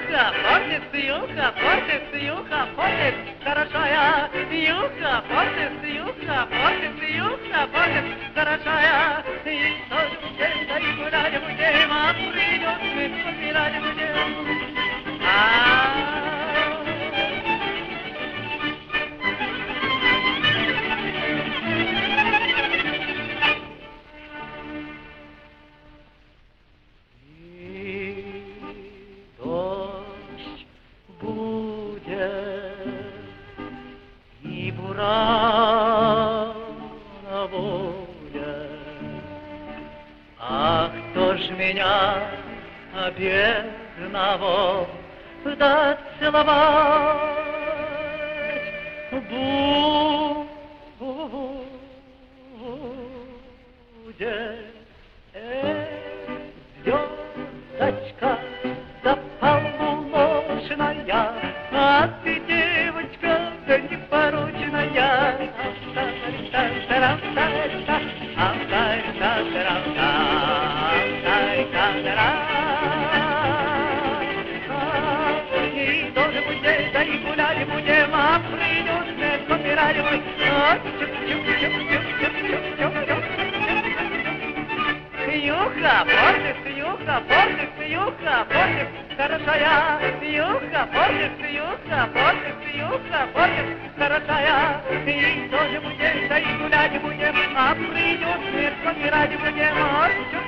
Юха, портится, юха, хорошая. Юха, портится, хорошая. И тоже будем, да и гулять будем, а придет, мы помирать будем. Ах, кто ж меня бедного да целовать будет? Звездочка да полуношная, а ты, девочка, да непорочная. И тоже будем, да и гулять будем, а придет, не помирать мы. Юха, портится, хорошая. Юха, портится, хорошая. И тоже будем, да и гулять будем, а придет, не помирать будем.